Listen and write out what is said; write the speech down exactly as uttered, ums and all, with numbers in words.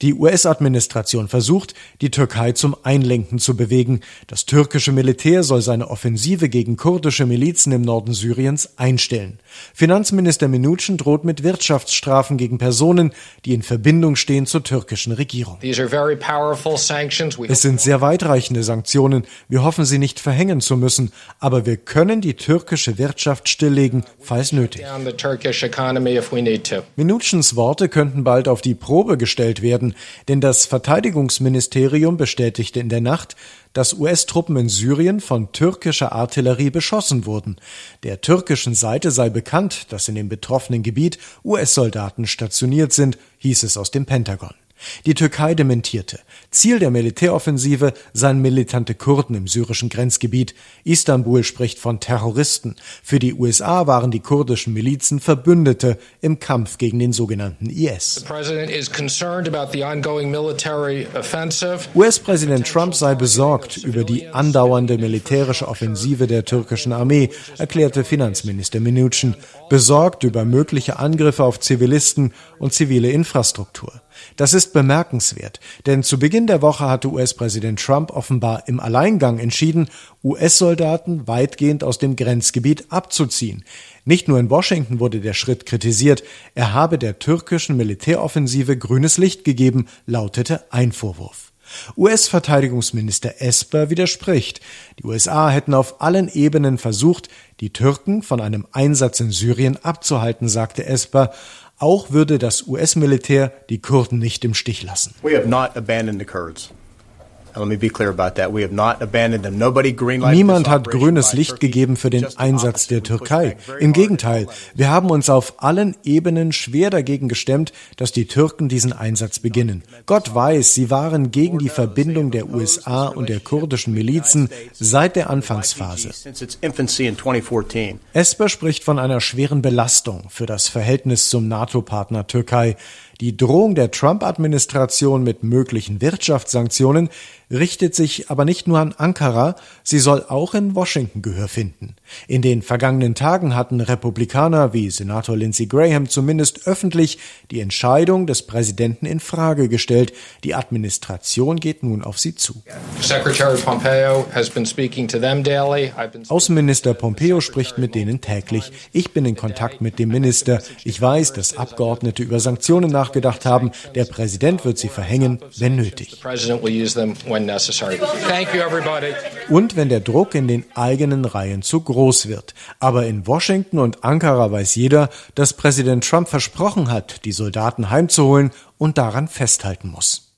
Die U S-Administration versucht, die Türkei zum Einlenken zu bewegen. Das türkische Militär soll seine Offensive gegen kurdische Milizen im Norden Syriens einstellen. Finanzminister Mnuchin droht mit Wirtschaftsstrafen gegen Personen, die in Verbindung stehen zur türkischen Regierung. Es sind sehr weitreichende Sanktionen. Wir hoffen, sie nicht verhängen zu müssen. Aber wir können die türkische Wirtschaft stilllegen, falls nötig. Mnuchins Worte könnten bald auf die Probe gestellt werden. Denn das Verteidigungsministerium bestätigte in der Nacht, dass U S-Truppen in Syrien von türkischer Artillerie beschossen wurden. Der türkischen Seite sei bekannt, dass in dem betroffenen Gebiet U S-Soldaten stationiert sind, hieß es aus dem Pentagon. Die Türkei dementierte. Ziel der Militäroffensive seien militante Kurden im syrischen Grenzgebiet. Istanbul spricht von Terroristen. Für die U S A waren die kurdischen Milizen Verbündete im Kampf gegen den sogenannten I S. U S-Präsident Trump sei besorgt über die andauernde militärische Offensive der türkischen Armee, erklärte Finanzminister Mnuchin, besorgt über mögliche Angriffe auf Zivilisten und zivile Infrastruktur. Das ist bemerkenswert, denn zu Beginn der Woche hatte U S-Präsident Trump offenbar im Alleingang entschieden, U S-Soldaten weitgehend aus dem Grenzgebiet abzuziehen. Nicht nur in Washington wurde der Schritt kritisiert, er habe der türkischen Militäroffensive grünes Licht gegeben, lautete ein Vorwurf. U S-Verteidigungsminister Esper widerspricht. Die U S A hätten auf allen Ebenen versucht, die Türken von einem Einsatz in Syrien abzuhalten, sagte Esper. Auch würde das U S-Militär die Kurden nicht im Stich lassen. We have not abandoned the Kurds. Niemand hat grünes Licht gegeben für den Einsatz der Türkei. Im Gegenteil, wir haben uns auf allen Ebenen schwer dagegen gestemmt, dass die Türken diesen Einsatz beginnen. Gott weiß, sie waren gegen die Verbindung der U S A und der kurdischen Milizen seit der Anfangsphase. Esper spricht von einer schweren Belastung für das Verhältnis zum NATO-Partner Türkei. Die Drohung der Trump-Administration mit möglichen Wirtschaftssanktionen richtet sich aber nicht nur an Ankara, sie soll auch in Washington Gehör finden. In den vergangenen Tagen hatten Republikaner wie Senator Lindsey Graham zumindest öffentlich die Entscheidung des Präsidenten in Frage gestellt. Die Administration geht nun auf sie zu. Außenminister Pompeo spricht mit denen täglich. Ich bin in Kontakt mit dem Minister. Ich weiß, dass Abgeordnete über Sanktionen nachgedacht haben. Der Präsident wird sie verhängen, wenn nötig. Und wenn der Druck in den eigenen Reihen zu groß wird. Aber in Washington und Ankara weiß jeder, dass Präsident Trump versprochen hat, die Soldaten heimzuholen und daran festhalten muss.